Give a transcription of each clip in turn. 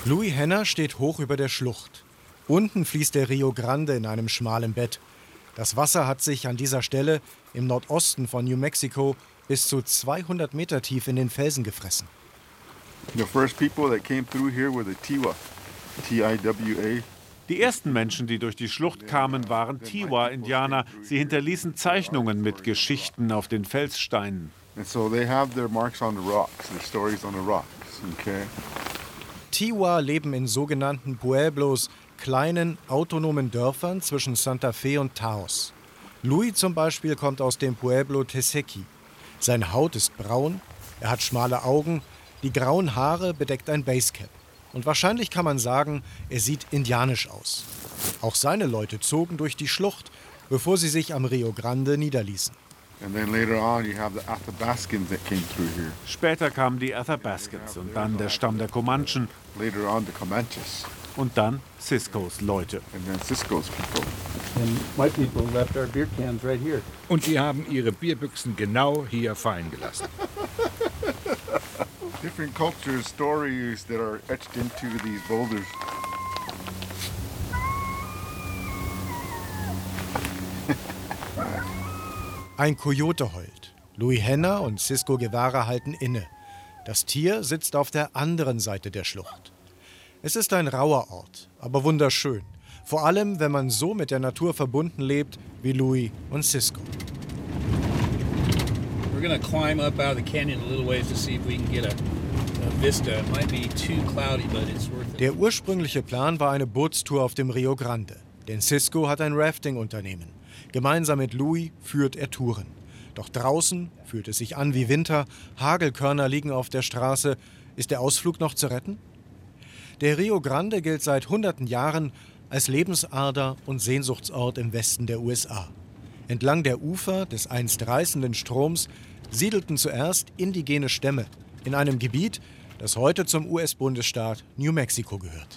Louis Henner steht hoch über der Schlucht. Unten fließt der Rio Grande in einem schmalen Bett. Das Wasser hat sich an dieser Stelle im Nordosten von New Mexico bis zu 200 Meter tief in den Felsen gefressen. The first people that came through here were the Tiwa, T-I-W-A. Die ersten Menschen, die durch die Schlucht kamen, waren Tiwa-Indianer. Sie hinterließen Zeichnungen mit Geschichten auf den Felssteinen. And so they have their marks on the rocks, their stories on the rocks, okay? Tiwa leben in sogenannten Pueblos, kleinen, autonomen Dörfern zwischen Santa Fe und Taos. Louis zum Beispiel kommt aus dem Pueblo Tesequi. Seine Haut ist braun, er hat schmale Augen, die grauen Haare bedeckt ein Basecap. Und wahrscheinlich kann man sagen, er sieht indianisch aus. Auch seine Leute zogen durch die Schlucht, bevor sie sich am Rio Grande niederließen. And then later on you have the Athabascans that came through here. Später kamen die Athabascans und dann der Stamm der Comanchen Later on the Comanches. und dann Ciscos Leute. And then Cisco's people. And white people left our beer cans right here. Und die haben ihre Bierbüchsen genau hier fallen gelassen. Different cultures, stories that are etched into these boulders. Ein Coyote heult. Louis Henner und Cisco Guevara halten inne. Das Tier sitzt auf der anderen Seite der Schlucht. Es ist ein rauer Ort, aber wunderschön. Vor allem, wenn man so mit der Natur verbunden lebt wie Louis und Cisco. We're gonna climb up out of the canyon a little ways to see if we can get a vista. It might be too cloudy, but it's worth it. Der ursprüngliche Plan war eine Bootstour auf dem Rio Grande. Denn Cisco hat ein Rafting-Unternehmen. Gemeinsam mit Louis führt er Touren. Doch draußen fühlt es sich an wie Winter, Hagelkörner liegen auf der Straße. Ist der Ausflug noch zu retten? Der Rio Grande gilt seit hunderten Jahren als Lebensader und Sehnsuchtsort im Westen der USA. Entlang der Ufer des einst reißenden Stroms siedelten zuerst indigene Stämme in einem Gebiet, das heute zum US-Bundesstaat New Mexico gehört.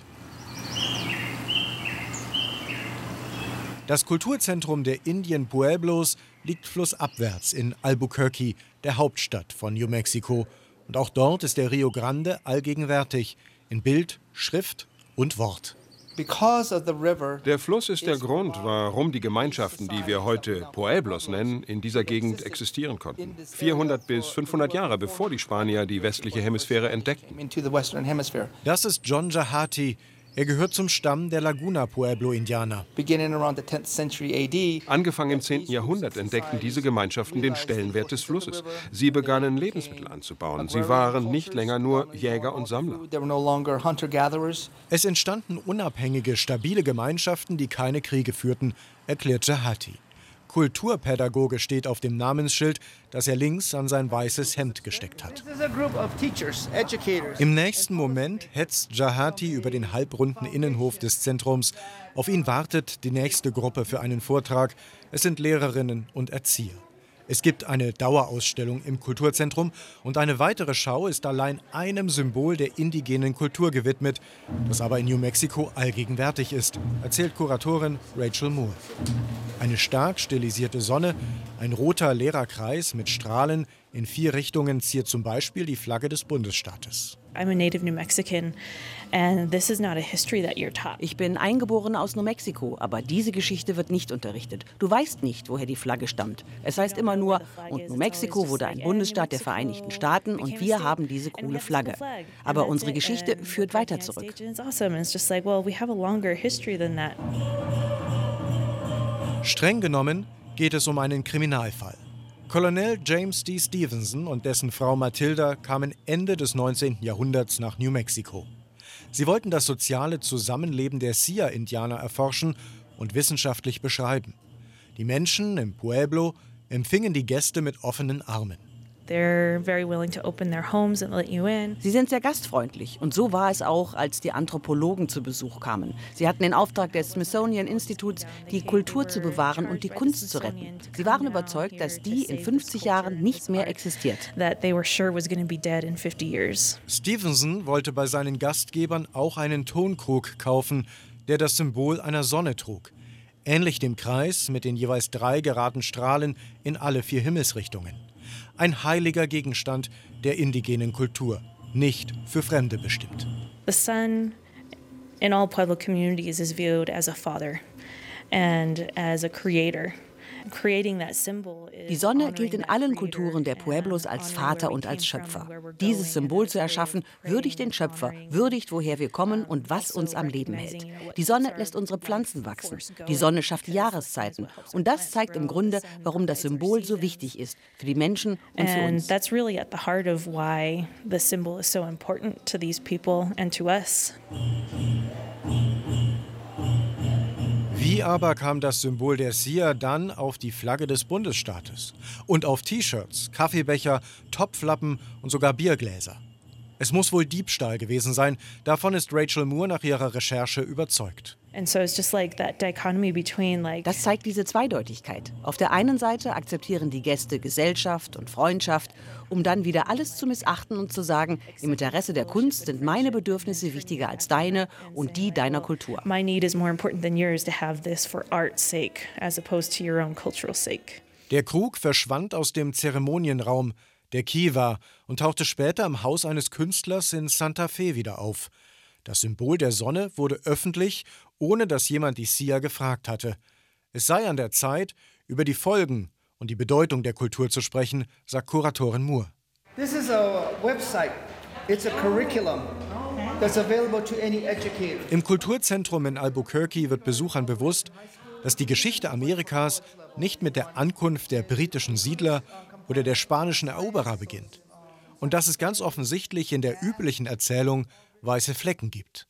Das Kulturzentrum der Indian Pueblos liegt flussabwärts in Albuquerque, der Hauptstadt von New Mexico. Und auch dort ist der Rio Grande allgegenwärtig, in Bild, Schrift und Wort. Der Fluss ist der Grund, warum die Gemeinschaften, die wir heute Pueblos nennen, in dieser Gegend existieren konnten. 400 bis 500 Jahre bevor die Spanier die westliche Hemisphäre entdeckten. Das ist John Jahati. Er gehört zum Stamm der Laguna Pueblo-Indianer. Angefangen im 10. Jahrhundert entdeckten diese Gemeinschaften den Stellenwert des Flusses. Sie begannen Lebensmittel anzubauen. Sie waren nicht länger nur Jäger und Sammler. Es entstanden unabhängige, stabile Gemeinschaften, die keine Kriege führten, erklärt Jahati. Kulturpädagoge steht auf dem Namensschild, das er links an sein weißes Hemd gesteckt hat. Im nächsten Moment hetzt Jahati über den halbrunden Innenhof des Zentrums. Auf ihn wartet die nächste Gruppe für einen Vortrag. Es sind Lehrerinnen und Erzieher. Es gibt eine Dauerausstellung im Kulturzentrum und eine weitere Schau ist allein einem Symbol der indigenen Kultur gewidmet, das aber in New Mexico allgegenwärtig ist, erzählt Kuratorin Rachel Moore. Eine stark stilisierte Sonne, ein roter leerer Kreis mit Strahlen in 4 Richtungen ziert zum Beispiel die Flagge des Bundesstaates. I'm a native New Mexican and this is not a history that you're taught. Ich bin eingeboren aus New Mexico, aber diese Geschichte wird nicht unterrichtet. Du weißt nicht, woher die Flagge stammt. Es heißt immer nur, und New Mexico wurde ein Bundesstaat der Vereinigten Staaten und wir haben diese coole Flagge. Aber unsere Geschichte führt weiter zurück. Streng genommen geht es um einen Kriminalfall. Colonel James D. Stevenson und dessen Frau Matilda kamen Ende des 19. Jahrhunderts nach New Mexico. Sie wollten das soziale Zusammenleben der Sia-Indianer erforschen und wissenschaftlich beschreiben. Die Menschen im Pueblo empfingen die Gäste mit offenen Armen. They're very willing to open their homes and let you in. Sie sind sehr gastfreundlich und so war es auch, als die Anthropologen zu Besuch kamen. Sie hatten den Auftrag des Smithsonian Instituts, die Kultur zu bewahren und die Kunst zu retten. Sie waren überzeugt, dass die in 50 Jahren nicht mehr existiert. That they were sure was going to be dead in 50 years. Stevenson wollte bei seinen Gastgebern auch einen Tonkrug kaufen, der das Symbol einer Sonne trug. Ähnlich dem Kreis mit den jeweils 3 geraden Strahlen in alle 4 Himmelsrichtungen. Ein heiliger Gegenstand der indigenen Kultur, nicht für Fremde bestimmt. The sun in all Pueblo communities is viewed as a father and as a creator. Die Sonne gilt in allen Kulturen der Pueblos als Vater und als Schöpfer. Dieses Symbol zu erschaffen, würdigt den Schöpfer, würdigt, woher wir kommen und was uns am Leben hält. Die Sonne lässt unsere Pflanzen wachsen. Die Sonne schafft die Jahreszeiten. Und das zeigt im Grunde, warum das Symbol so wichtig ist für die Menschen und für uns. That's really at the heart of why the symbol is so important to these people and to us. Wie aber kam das Symbol der Sia dann auf die Flagge des Bundesstaates? Und auf T-Shirts, Kaffeebecher, Topflappen und sogar Biergläser? Es muss wohl Diebstahl gewesen sein, davon ist Rachel Moore nach ihrer Recherche überzeugt. Das zeigt diese Zweideutigkeit. Auf der einen Seite akzeptieren die Gäste Gesellschaft und Freundschaft, um dann wieder alles zu missachten und zu sagen, im Interesse der Kunst sind meine Bedürfnisse wichtiger als deine und die deiner Kultur. My need is more important than yours to have this for art's sake as opposed to your own cultural sake. Der Krug verschwand aus dem Zeremonienraum, der Kiva, und tauchte später im Haus eines Künstlers in Santa Fe wieder auf. Das Symbol der Sonne wurde öffentlich, ohne dass jemand die Sia gefragt hatte. Es sei an der Zeit, über die Folgen und die Bedeutung der Kultur zu sprechen, sagt Kuratorin Moore. This is a website. It's a curriculum that's available to any educator. Im Kulturzentrum in Albuquerque wird Besuchern bewusst, dass die Geschichte Amerikas nicht mit der Ankunft der britischen Siedler oder der spanischen Eroberer beginnt. Und dass es ganz offensichtlich in der üblichen Erzählung weiße Flecken gibt.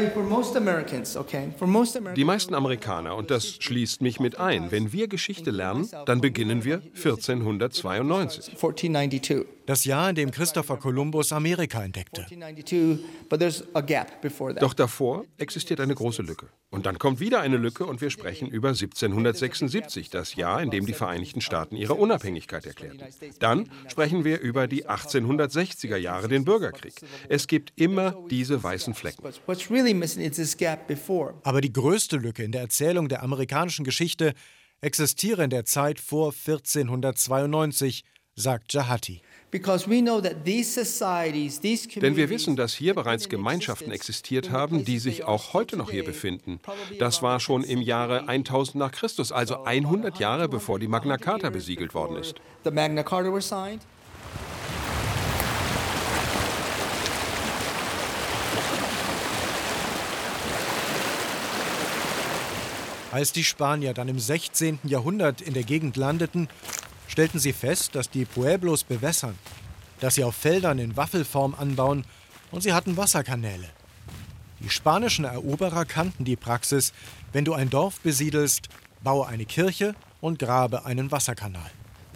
Die meisten Amerikaner, und das schließt mich mit ein, wenn wir Geschichte lernen, dann beginnen wir 1492. Das Jahr, in dem Christopher Columbus Amerika entdeckte. Doch davor existiert eine große Lücke. Und dann kommt wieder eine Lücke und wir sprechen über 1776, das Jahr, in dem die Vereinigten Staaten ihre Unabhängigkeit erklärten. Dann sprechen wir über die 1860er Jahre, den Bürgerkrieg. Es gibt immer diese weißen Flecken. Aber die größte Lücke in der Erzählung der amerikanischen Geschichte existiere in der Zeit vor 1492, sagt Jahati. Denn wir wissen, dass hier bereits Gemeinschaften existiert haben, die sich auch heute noch hier befinden. Das war schon im Jahre 1000 nach Christus, also 100 Jahre bevor die Magna Carta besiegelt worden ist. Als die Spanier dann im 16. Jahrhundert in der Gegend landeten, stellten sie fest, dass die Pueblos bewässern, dass sie auf Feldern in Waffelform anbauen und sie hatten Wasserkanäle. Die spanischen Eroberer kannten die Praxis: Wenn du ein Dorf besiedelst, baue eine Kirche und grabe einen Wasserkanal. Die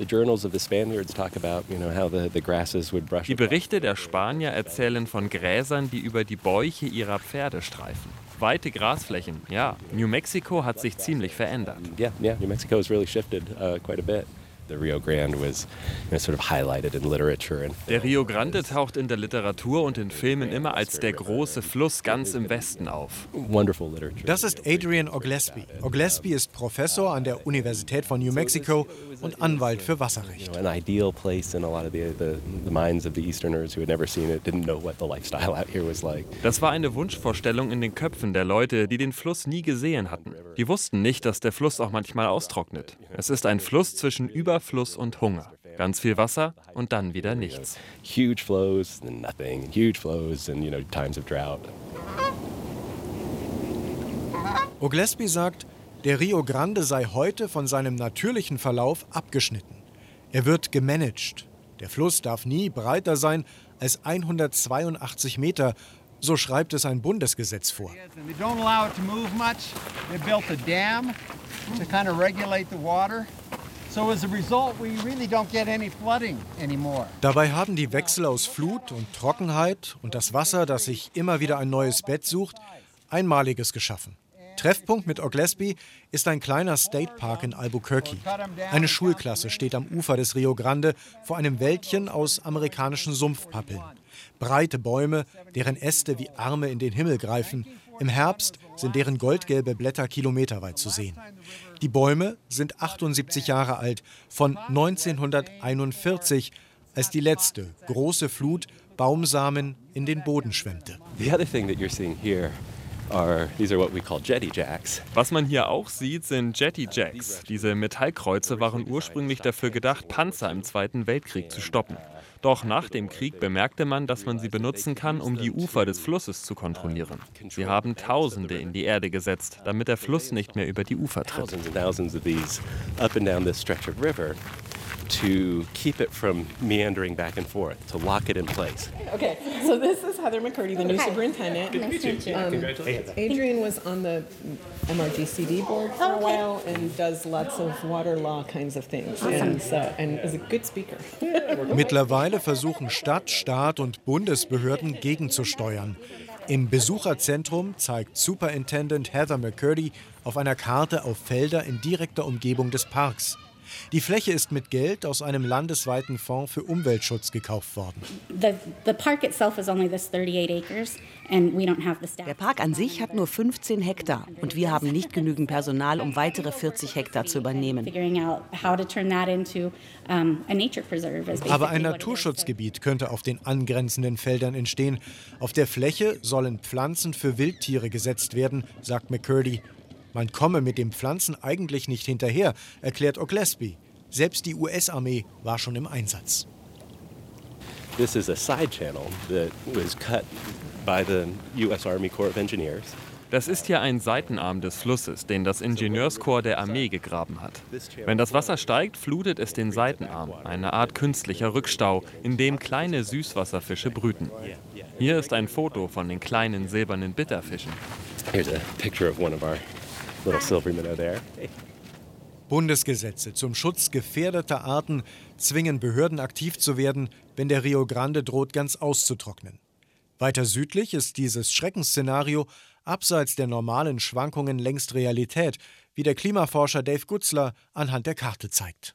Berichte der Spanier erzählen von Gräsern, die über die Bäuche ihrer Pferde streifen. Weite Grasflächen, ja. New Mexico hat sich ziemlich verändert. New Mexico has really shifted quite a bit. Der Rio Grande taucht in der Literatur und in Filmen immer als der große Fluss ganz im Westen auf. Das ist Adrian Oglesby. Oglesby ist Professor an der Universität von New Mexico und Anwalt für Wasserrecht. Das war eine Wunschvorstellung in den Köpfen der Leute, die den Fluss nie gesehen hatten. Die wussten nicht, dass der Fluss auch manchmal austrocknet. Es ist ein Fluss zwischen Überfluss und Hunger. Ganz viel Wasser und dann wieder nichts. Huge flows and nothing, and huge flows and times of drought. Oglesby sagt, der Rio Grande sei heute von seinem natürlichen Verlauf abgeschnitten. Er wird gemanagt. Der Fluss darf nie breiter sein als 182 Meter, so schreibt es ein Bundesgesetz vor. Dabei haben die Wechsel aus Flut und Trockenheit und das Wasser, das sich immer wieder ein neues Bett sucht, Einmaliges geschaffen. Treffpunkt mit Oglesby ist ein kleiner State Park in Albuquerque. Eine Schulklasse steht am Ufer des Rio Grande vor einem Wäldchen aus amerikanischen Sumpfpappeln. Breite Bäume, deren Äste wie Arme in den Himmel greifen. Im Herbst sind deren goldgelbe Blätter kilometerweit zu sehen. Die Bäume sind 78 Jahre alt, von 1941, als die letzte große Flut Baumsamen in den Boden schwemmte. The other thing that you're seeing here these are what we call jetty jacks. Was man hier auch sieht, sind Jetty Jacks. Diese Metallkreuze waren ursprünglich dafür gedacht, Panzer im Zweiten Weltkrieg zu stoppen. Doch nach dem Krieg bemerkte man, dass man sie benutzen kann, um die Ufer des Flusses zu kontrollieren. Sie haben Tausende in die Erde gesetzt, damit der Fluss nicht mehr über die Ufer tritt. Thousands of these up and down this stretch of river to keep it from meandering back and forth, to lock it in place. Okay, so this is Heather McCurdy, the new superintendent. Nice to meet you. Congratulations. Adrian was on the MRGCD board for a while and does lots of water law kinds of things and is a good speaker. Mittlerweile versuchen Stadt, Staat und Bundesbehörden gegenzusteuern. Im Besucherzentrum zeigt Superintendent Heather McCurdy auf einer Karte auf Felder in direkter Umgebung des Parks. Die Fläche ist mit Geld aus einem landesweiten Fonds für Umweltschutz gekauft worden. The park itself is only this 38 acres and we don't have the staff. Der Park an sich hat nur 15 Hektar und wir haben nicht genügend Personal, um weitere 40 Hektar zu übernehmen. Aber ein Naturschutzgebiet könnte auf den angrenzenden Feldern entstehen. Auf der Fläche sollen Pflanzen für Wildtiere gesetzt werden, sagt McCurdy. Man komme mit den Pflanzen eigentlich nicht hinterher, erklärt Oglesby. Selbst die US-Armee war schon im Einsatz. This is a side channel that was cut by the US Army Corps of Engineers. Das ist hier ein Seitenarm des Flusses, den das Ingenieurskorps der Armee gegraben hat. Wenn das Wasser steigt, flutet es den Seitenarm, eine Art künstlicher Rückstau, in dem kleine Süßwasserfische brüten. Hier ist ein Foto von den kleinen silbernen Bitterfischen. Here's a picture of one of our little silver minnow there. Bundesgesetze zum Schutz gefährdeter Arten zwingen Behörden aktiv zu werden, wenn der Rio Grande droht, ganz auszutrocknen. Weiter südlich ist dieses Schreckensszenario abseits der normalen Schwankungen längst Realität, wie der Klimaforscher Dave Gutzler anhand der Karte zeigt.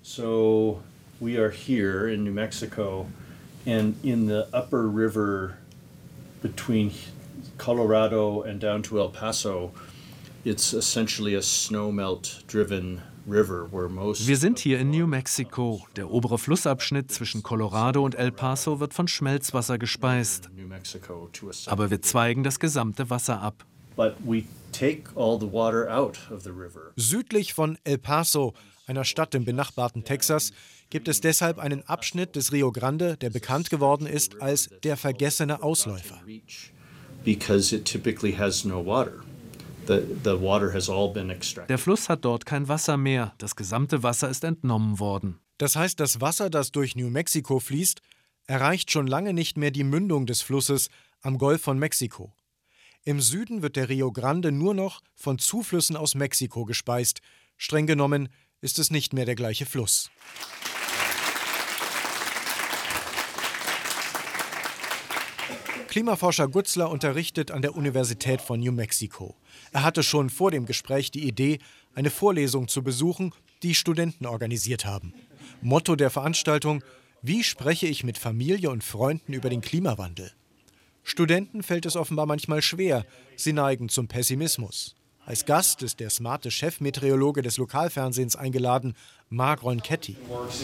So we are here in New Mexico and in the upper river between Colorado and down to El Paso. It's essentially a snowmelt-driven river where most. Wir sind hier in New Mexico. Der obere Flussabschnitt zwischen Colorado und El Paso wird von Schmelzwasser gespeist. Aber wir zweigen das gesamte Wasser ab. But we take all the water out of the river. Südlich von El Paso, einer Stadt im benachbarten Texas, gibt es deshalb einen Abschnitt des Rio Grande, der bekannt geworden ist als der vergessene Ausläufer. Because it typically has no water. The water has all been extracted. Der Fluss hat dort kein Wasser mehr. Das gesamte Wasser ist entnommen worden. Das heißt, das Wasser, das durch New Mexico fließt, erreicht schon lange nicht mehr die Mündung des Flusses am Golf von Mexiko. Im Süden wird der Rio Grande nur noch von Zuflüssen aus Mexiko gespeist. Streng genommen ist es nicht mehr der gleiche Fluss. Klimaforscher Gutzler unterrichtet an der Universität von New Mexico. Er hatte schon vor dem Gespräch die Idee, eine Vorlesung zu besuchen, die Studenten organisiert haben. Motto der Veranstaltung: Wie spreche ich mit Familie und Freunden über den Klimawandel? Studenten fällt es offenbar manchmal schwer. Sie neigen zum Pessimismus. Als Gast ist der smarte Chefmeteorologe des Lokalfernsehens eingeladen, Mark Ronchetti.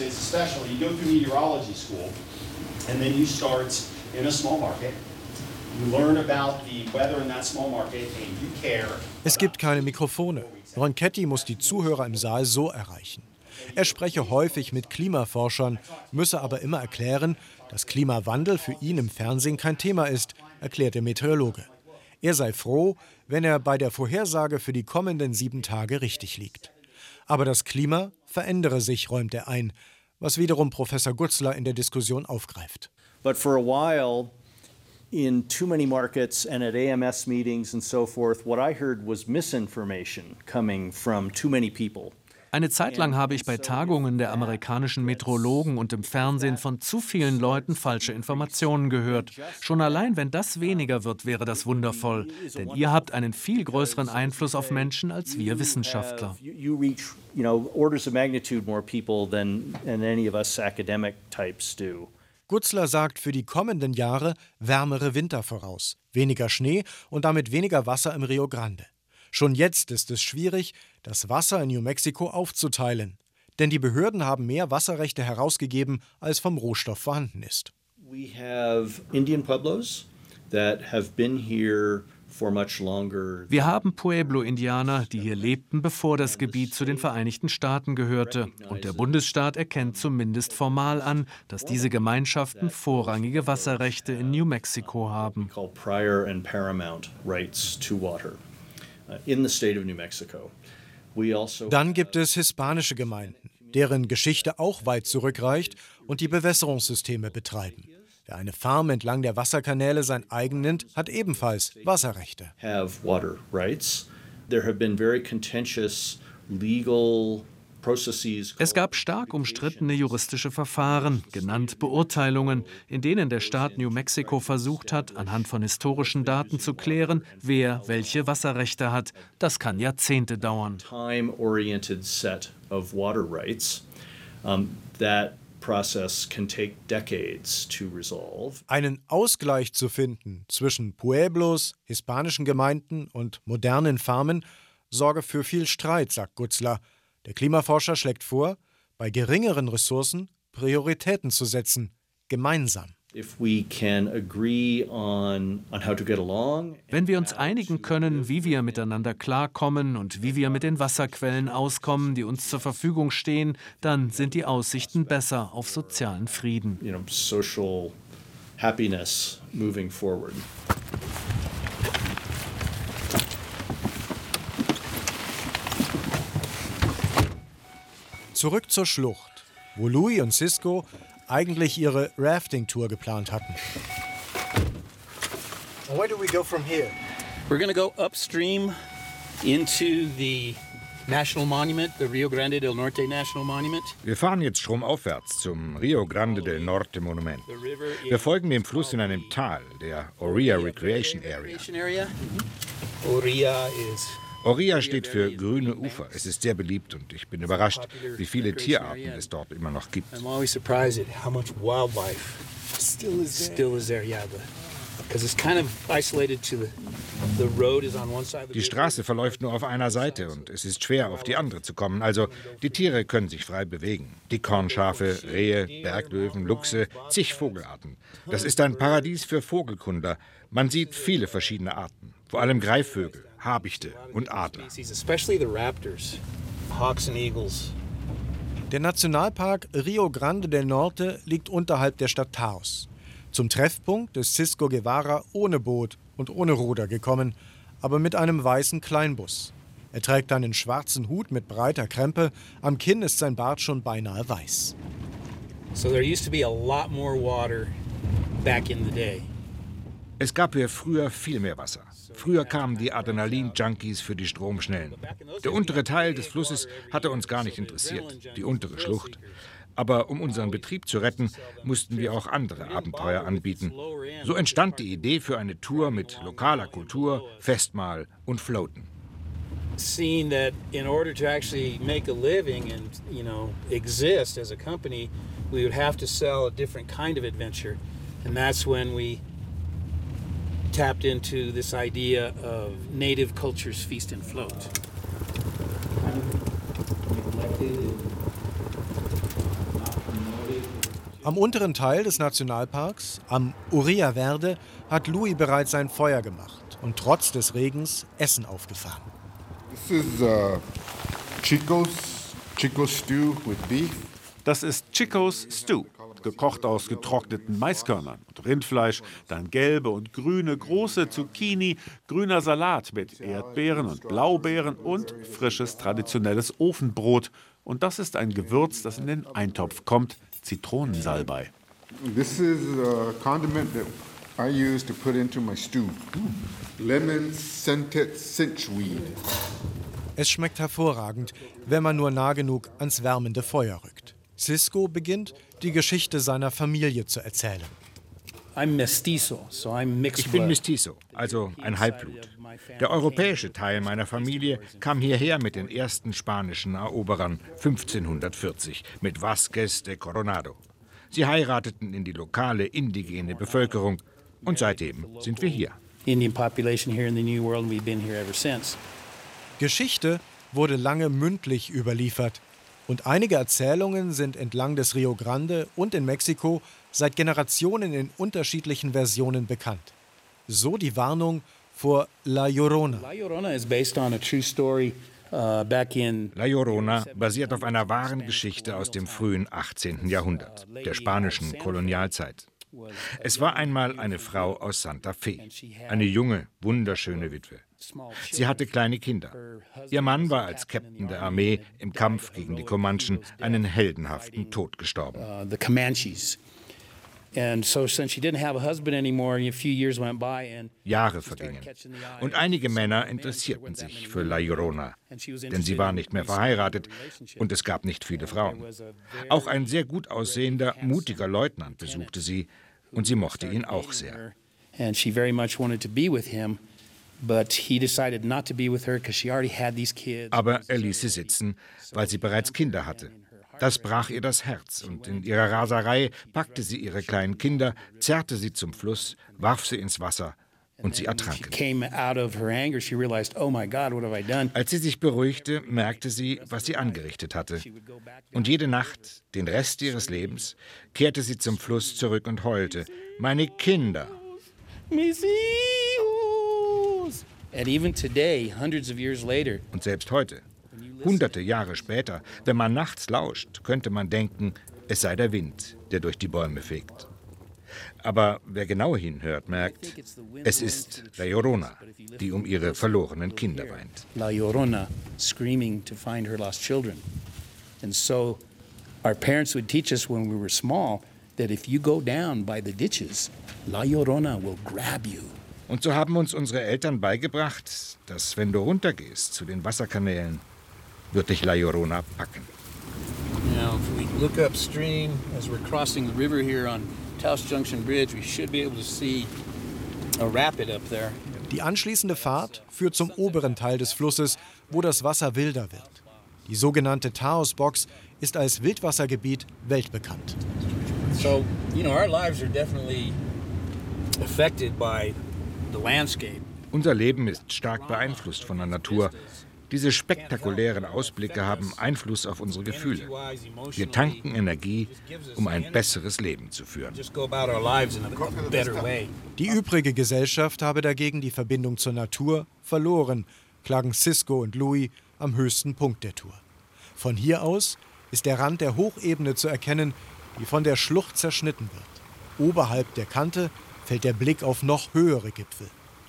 Es gibt keine Mikrofone. Ronchetti muss die Zuhörer im Saal so erreichen. Er spreche häufig mit Klimaforschern, müsse aber immer erklären, dass Klimawandel für ihn im Fernsehen kein Thema ist, erklärt der Meteorologe. Er sei froh, wenn er bei der Vorhersage für die kommenden 7 Tage richtig liegt. Aber das Klima verändere sich, räumt er ein, was wiederum Professor Gutzler in der Diskussion aufgreift. But for a while, in too many markets and at AMS meetings and so forth, what I heard was misinformation coming from too many people. Eine Zeit lang habe ich bei Tagungen der amerikanischen Meteorologen und im Fernsehen von zu vielen Leuten falsche Informationen gehört. Schon allein, wenn das weniger wird, wäre das wundervoll. Denn ihr habt einen viel größeren Einfluss auf Menschen als wir Wissenschaftler. You reach, orders of magnitude more people than any of us academic types do. Gutzler sagt für die kommenden Jahre wärmere Winter voraus, weniger Schnee und damit weniger Wasser im Rio Grande. Schon jetzt ist es schwierig, das Wasser in New Mexico aufzuteilen. Denn die Behörden haben mehr Wasserrechte herausgegeben, als vom Rohstoff vorhanden ist. We have Indian pueblos that have been here for much longer. Wir haben Pueblo-Indianer, die hier lebten, bevor das Gebiet zu den Vereinigten Staaten gehörte. Und der Bundesstaat erkennt zumindest formal an, dass diese Gemeinschaften vorrangige Wasserrechte in New Mexico haben. Prior and paramount rights to water in the state of New Mexico. Dann gibt es hispanische Gemeinden, deren Geschichte auch weit zurückreicht und die Bewässerungssysteme betreiben. Wer eine Farm entlang der Wasserkanäle sein eigen nennt, hat ebenfalls Wasserrechte. Es gab stark umstrittene juristische Verfahren, genannt Beurteilungen, in denen der Staat New Mexico versucht hat, anhand von historischen Daten zu klären, wer welche Wasserrechte hat. Das kann Jahrzehnte dauern. Time-oriented set of water rights that process can take decades to resolve. Einen Ausgleich zu finden zwischen Pueblos, hispanischen Gemeinden und modernen Farmen sorge für viel Streit, sagt Gutzler. Der Klimaforscher schlägt vor, bei geringeren Ressourcen Prioritäten zu setzen, gemeinsam. Wenn wir uns einigen können, wie wir miteinander klarkommen und wie wir mit den Wasserquellen auskommen, die uns zur Verfügung stehen, dann sind die Aussichten besser auf sozialen Frieden. Social happiness moving forward. Zurück zur Schlucht, wo Louis und Cisco eigentlich ihre Rafting-Tour geplant hatten. Where do we go from here? We're going to go upstream into the National Monument, the Rio Grande del Norte National Monument. Wir fahren jetzt stromaufwärts zum Rio Grande del Norte Monument. Wir folgen dem Fluss in einem Tal, der Oria Recreation Area. Oria steht für grüne Ufer. Es ist sehr beliebt und ich bin überrascht, wie viele Tierarten es dort immer noch gibt. I'm always surprised at how much wildlife still is there. Yeah, because it's kind of isolated to the road is on one side. Die Straße verläuft nur auf einer Seite und es ist schwer, auf die andere zu kommen. Also die Tiere können sich frei bewegen. Dickhornschafe, Rehe, Berglöwen, Luchse, zig Vogelarten. Das ist ein Paradies für Vogelkunder. Man sieht viele verschiedene Arten, vor allem Greifvögel, Habichte und Adler. Der Nationalpark Rio Grande del Norte liegt unterhalb der Stadt Taos. Zum Treffpunkt ist Cisco Guevara ohne Boot und ohne Ruder gekommen, aber mit einem weißen Kleinbus. Er trägt einen schwarzen Hut mit breiter Krempe, am Kinn ist sein Bart schon beinahe weiß. So there used to be a lot more water back in the day. Es gab hier früher viel mehr Wasser. Früher kamen die Adrenalin-Junkies für die Stromschnellen. Der untere Teil des Flusses hatte uns gar nicht interessiert, die untere Schlucht. Aber um unseren Betrieb zu retten, mussten wir auch andere Abenteuer anbieten. So entstand die Idee für eine Tour mit lokaler Kultur, Festmahl und Floaten. Seeing that in order to actually make a living and, exist as a company, we would have to sell a different kind of adventure. And that's when we tapped into this idea of native cultures feast and float. Am unteren Teil des Nationalparks, am Oria Verde, hat Louis bereits sein Feuer gemacht und trotz des Regens Essen aufgefahren. This is Chico's stew with beef. Das ist Chico's Stew, gekocht aus getrockneten Maiskörnern und Rindfleisch, dann gelbe und grüne große Zucchini, grüner Salat mit Erdbeeren und Blaubeeren und frisches traditionelles Ofenbrot. Und das ist ein Gewürz, das in den Eintopf kommt, Zitronensalbei. This is a condiment that I use to put into my stew. Lemon scented cinchweed. Es schmeckt hervorragend, wenn man nur nah genug ans wärmende Feuer rückt. Cisco beginnt, die Geschichte seiner Familie zu erzählen. Ich bin Mestizo, also ein Halbblut. Der europäische Teil meiner Familie kam hierher mit den ersten spanischen Eroberern 1540 mit Vázquez de Coronado. Sie heirateten in die lokale indigene Bevölkerung und seitdem sind wir hier. Geschichte wurde lange mündlich überliefert. Und einige Erzählungen sind entlang des Rio Grande und in Mexiko seit Generationen in unterschiedlichen Versionen bekannt. So die Warnung vor La Llorona. La Llorona basiert auf einer wahren Geschichte aus dem frühen 18. Jahrhundert, der spanischen Kolonialzeit. Es war einmal eine Frau aus Santa Fe, eine junge, wunderschöne Witwe. Sie hatte kleine Kinder. Ihr Mann war als Captain der Armee im Kampf gegen die Comanchen einen heldenhaften Tod gestorben. Jahre vergingen und einige Männer interessierten sich für La Llorona, denn sie war nicht mehr verheiratet und es gab nicht viele Frauen. Auch ein sehr gut aussehender, mutiger Leutnant besuchte sie und sie mochte ihn auch sehr. Aber er ließ sie sitzen, weil sie bereits Kinder hatte. Das brach ihr das Herz und in ihrer Raserei packte sie ihre kleinen Kinder, zerrte sie zum Fluss, warf sie ins Wasser und sie ertranken. Als sie sich beruhigte, merkte sie, was sie angerichtet hatte. Und jede Nacht, den Rest ihres Lebens, kehrte sie zum Fluss zurück und heulte: Meine Kinder! Und selbst heute, hunderte Jahre später, wenn man nachts lauscht, könnte man denken, es sei der Wind, der durch die Bäume fegt. Aber wer genau hinhört, merkt, es ist La Llorona, die um ihre verlorenen Kinder weint. La Llorona screaming to find her lost children. And so our parents would teach us when we were small that if you go down by the ditches, La Llorona will grab you. Und so haben uns unsere Eltern beigebracht, dass wenn du runtergehst zu den Wasserkanälen, wird dich La Llorona packen. Now, if we look upstream as we're crossing the river here on Taos Junction Bridge, we should be able to see a rapid up there. Die anschließende Fahrt führt zum oberen Teil des Flusses, wo das Wasser wilder wird. Die sogenannte Taos Box ist als Wildwassergebiet weltbekannt. So, our lives are definitely affected by the landscape. Unser Leben ist stark beeinflusst von der Natur. Diese spektakulären Ausblicke haben Einfluss auf unsere Gefühle. Wir tanken Energie, um ein besseres Leben zu führen. Die übrige Gesellschaft habe dagegen die Verbindung zur Natur verloren, klagen Cisco und Louis am höchsten Punkt der Tour. Von hier aus ist der Rand der Hochebene zu erkennen, die von der Schlucht zerschnitten wird. Oberhalb der Kante fällt der Blick auf noch höhere Gipfel.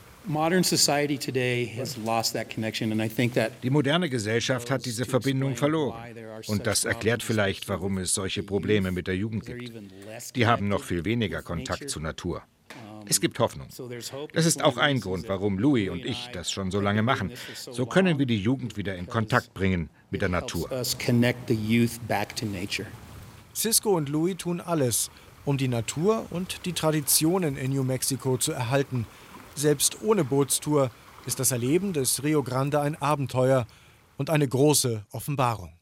Die moderne Gesellschaft hat diese Verbindung verloren. Und das erklärt vielleicht, warum es solche Probleme mit der Jugend gibt. Die haben noch viel weniger Kontakt zur Natur. Es gibt Hoffnung. Das ist auch ein Grund, warum Louis und ich das schon so lange machen. So können wir die Jugend wieder in Kontakt bringen mit der Natur. Cisco und Louis tun alles, um die Natur und die Traditionen in New Mexico zu erhalten. Selbst ohne Bootstour ist das Erleben des Rio Grande ein Abenteuer und eine große Offenbarung.